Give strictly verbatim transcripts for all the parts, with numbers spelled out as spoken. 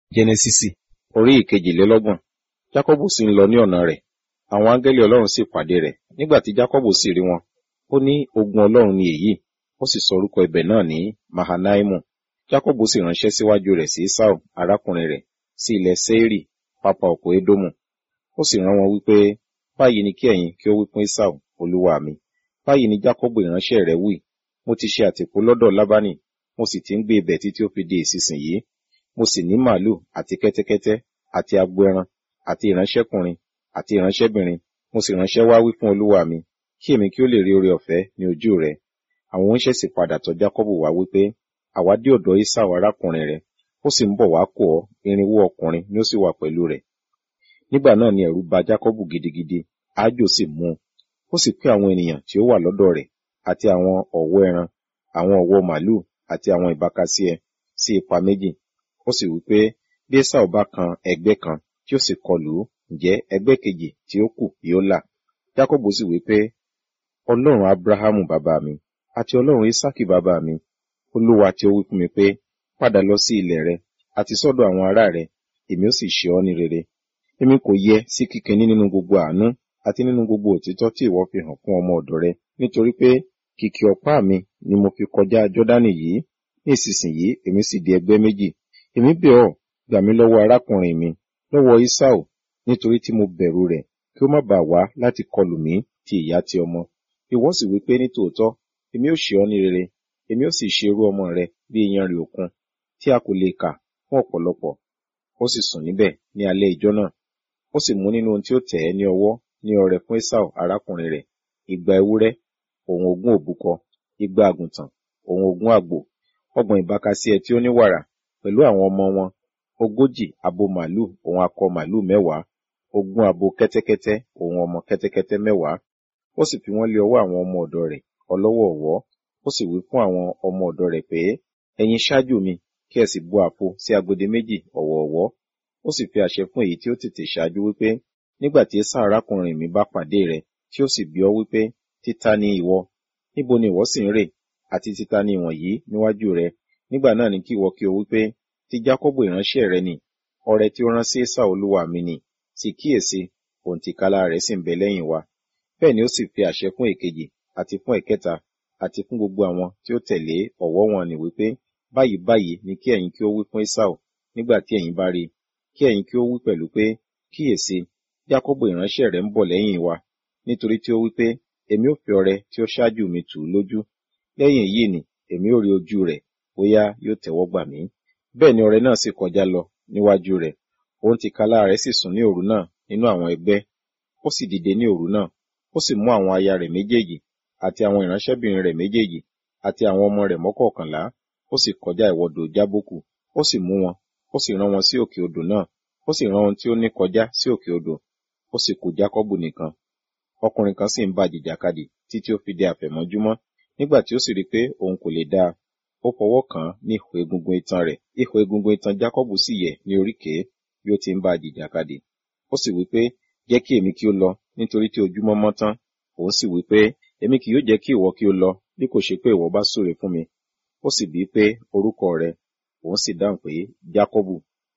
Jẹ́nẹ́sísì orí ìkejìlélọ́gbọ̀n. Jákọ́bù sì ń lọ ní ọ̀nà rẹ̀. Àwọn áńgẹ́lì Ọlọ́run sì pàdé rẹ̀. Nígbà tí Jákọ́bù sì rí wọn, ó ní ogun Ọlọ́run ni èyí. Ó sì sọ orúkọ ibẹ̀ náà ní Mahanaimu. Jákọ́bù sì ránṣẹ́ síwájú rẹ̀ sí Esau, arákùnrin rẹ̀, sí ilẹ̀ Seiri, pápá oko Edomu. Ó sì rán wọn wípé, báyìí ni kí ẹ̀yin kí ó wí fún Esau, olúwa mi. Báyìí ni Jákọ́bù ìránṣẹ́ rẹ̀ wí. Mo ti ṣe àtìpó lọ́dọ̀ Lábánì, mo sì ti ń gbé ibẹ̀ títí ó fi di ìsinsìnyí. Mo sì ní màálù àti kẹ́tẹ́kẹ́tẹ́ àti agbo ẹran àti ìránṣẹ́kùnrin àti ìránṣẹ́bìnrin. Mo sì ránṣẹ́ wá wí fún olúwa mi, kí èmi kí ó lè rí oore ọ̀fẹ́ ní ojú rẹ̀. Àwọn oníṣẹ́ sì padà tọ̀ Jákọ́bù wá wípé, àwa dé ọ̀dọ̀ Esau arákùnrin rẹ̀, ó sì ń bọ̀ wá kó ọ, irinwó ọkùnrin ni ó sì wà pẹ̀lú rẹ̀. Nígbà náà ni ẹ̀rù bà Jákọ́bù gidigidi, àjò sì mú un. Ó sì pín àwọn ènìyàn tí ó wà lọ́dọ̀ rẹ̀, àti àwọn ọ̀wọ́ ẹran, àwọn ọ̀wọ́ màálù, àti àwọn ìbákasíẹ sí ipa méjì. Ó sì wí pé, bí Esau bá kan ẹgbẹ́ kan tí ó sì kọlù ú, ǹjẹ́ ẹgbẹ́ kejì tí ó kù yóò là? Jákọ́bù sì wí pé, Ọlọ́run Abrahamu bàbá mi, àti Ọlọ́run Isaki bàbá mi, Olúwa tí ó wí fún mi pé, padà lọ sí ilẹ̀ rẹ, àti sọ́dọ̀ àwọn ará rẹ, èmi ó sì ṣe ọ́ ní rere. Èmi kò yẹ sí kíkíní nínú gbogbo àánú, àti nínú gbogbo òtítọ́ tí ìwọ fi hàn fún ọmọ ọ̀dọ̀ rẹ, nítorí pé kìkì ọ̀pá mi ni mo fi kọjá Jọ́dánì yìí. Ní ìsinsìnyí èmi sì di ẹgbẹ́ méjì. Èmi bẹ̀ ọ́, gbà mí lọ́wọ́ arákùnrin mi, lọ́wọ́ Esau, nítorí tí mo bẹ̀rù rẹ̀, kí ó má bàa wá láti kọlù mí ti ìyá ti ọmọ. Ìwọ sì wí pé ní tòótọ́, èmi ó ṣe ọ́ ní rere, èmi ó sì ṣe irú ọmọ rẹ bí iyanrìn òkun, tí a kò lè kà fún ọ̀pọ̀lọpọ̀. Ó sì sùn níbẹ̀ ní alẹ́ ijọ́ náà. Ó sì mú nínú ohun tí ó tẹ̀ ẹ́ ní ọwọ́ ní ọrẹ fún Esau arákùnrin rẹ̀, igba ewúrẹ́, òun ogún òbúkọ, igba àgùntàn, òun ogún àgbò, ọgbọ̀n ìbákasíẹ tí ó ní wàrà, pẹ̀lú àwọn ọmọ wọn, ogójì abo màálù, òun akọ màálù mẹ́wàá, ogún abo kẹ́tẹ́kẹ́tẹ́, òun ọmọ kẹ́tẹ́kẹ́tẹ́ mẹ́wàá. Ó sì fi wọ́n lé ọwọ́ àwọn ọmọ ọ̀dọ̀ rẹ̀ ọlọ́wọ́ ọ̀wọ́. Ó sì wí fún àwọn ọmọ ọ̀dọ̀ rẹ̀ pé, ẹ̀yin ṣáájú mi, kí ẹ sì bu àpò sí agbede méjì ọ̀wọ̀ọ̀wọ́. Ó sì fi àṣẹ fún èyí tí ó tètè ṣáájú wípé, nígbà tí Esau arákùnrin mi bá pàdé rẹ̀, tí ó sì bi ọ́ wípé, títa ni ìwọ? Níbo ni ìwọ sì ń rè? Àti títa ni ìwọ̀nyí níwájú rẹ? Nígbà náà ni kí ìwọ kí o wípé, ti Jákọ́bù ìránṣẹ́ rẹ ni, ọrẹ tí ó rán sí Esau olúwa mi ni, sì kíyèsí, òǹtìkálá rẹ̀ sì ń bẹ lẹ́yìn wa. Bẹ́ẹ̀ ni ó sì fi àṣẹ fún èkejì, àti fún ẹ̀kẹta, àti fún gbogbo àwọn tí ó tẹ̀lé ọ̀wọ́ wọn ni wípé, báyìí báyìí ni kí ẹ̀yin kí ó wí fún Esau, nígbà tí ẹ̀yin bá rí, kí ẹ̀yin kí ó wí pẹ̀lú pé, kíyèsí, Jákọ́bù ìránṣẹ́ rẹ̀ ń bọ̀ lẹ́yìn wa, nítorí tí ó wí pé, èmi ó fi ọrẹ tí ó ṣáájú mi tù ú lójú. Lẹ́yìn èyí ni èmi ó rí ojú rẹ̀, bóyá yóò tẹ́wọ́ gbà mí. Bẹ́ẹ̀ ni ọrẹ náà sì kọjá lọ níwájú rẹ̀. Òun tìkálá rẹ̀ sì sùn ní òru náà nínú àwọn ẹgbẹ́. Ó sì dìde ní òru náà, ó sì mú àwọn aya rẹ̀ méjèèjì, àti àwọn ìránṣẹ́bìnrin rẹ̀ méjèèjì, àti àwọn ọmọ rẹ̀ mọ́kọ̀ọ̀kànlá, ó sì kọjá ìwọdò Jábókù. Ó sì mú wọn, ó sì rán wọn sí òkè odò náà, ó sì rán ohun tí ó ní kọjá sí òkè odò. Ó sì kù Jákọ́bù nìkan. Ọkùnrin kan sì ń bá jìjàkadì títí ó fi di àfẹ̀mọ́júmọ́. Nígbà tí ó sì rí pé òun kò lè dá a, ó fọwọ́ kàn án ní ihò egungun itan rẹ̀. Ihò egungun itan Jákọ́bù sì yẹ̀ ní oríkèé bí ó ti ń bá jìjàkadì. Ó sì wí pé, jẹ́ kí èmi kí ó lọ, nítorí tí ojúmọ́ mọ́ tán. Òun sì wí pé, èmi kì yóò jẹ́ kí ìwọ kí ó lọ, bí kò ṣe pé ìwọ bá súre fún mi. Ó sì bí pé, orúkọ rẹ̀? Òun sì dáhùn pé, Jákọ́bù.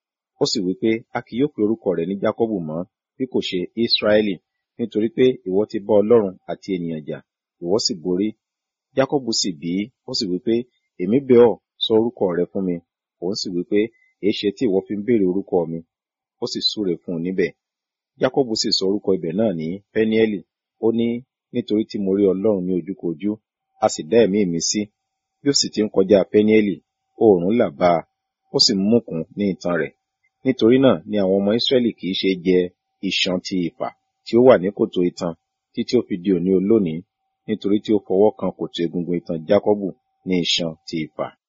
Ó sì wí pé, a kì yóò pe orúkọ rẹ̀ ní Jákọ́bù mọ́, bí kò ṣe Ísírẹ́lì, nítorí pé ìwọ ti bá Ọlọ́run àti ènìyàn jà, ìwọ sì borí. Jákọ́bù sì bí i, ó sì wí pé, èmi bẹ̀ ọ́, sọ orúkọ rẹ fún mi. Òun sì wí pé, èéṣe tí ìwọ fi ń béèrè orúkọ mi? Ó sì súre fún un níbẹ̀. Jákọ́bù sì sọ orúkọ ibẹ̀ náà ní Pẹ́niẹ́lì. Ó ní, nítorí tí mo rí Ọlọ́run ní ojúkojú, a sì dá ẹ̀mí mi sí. Bí ó sì ti ń kọjá Pẹ́niẹ́lì, oòrùn là bá a, ó sì ń múkùn ní itan rẹ̀. Nítorí náà ni àwọn ọmọ Ísírẹ́lì kì í ṣe jẹ iṣan ti ìfà tí ó wà ní kòtò itan, títí ó fi di òní olónìí, nítorí tí ó fọwọ́ kan kòtò egungun itan Jákọ́bù ní iṣan ti ìfà.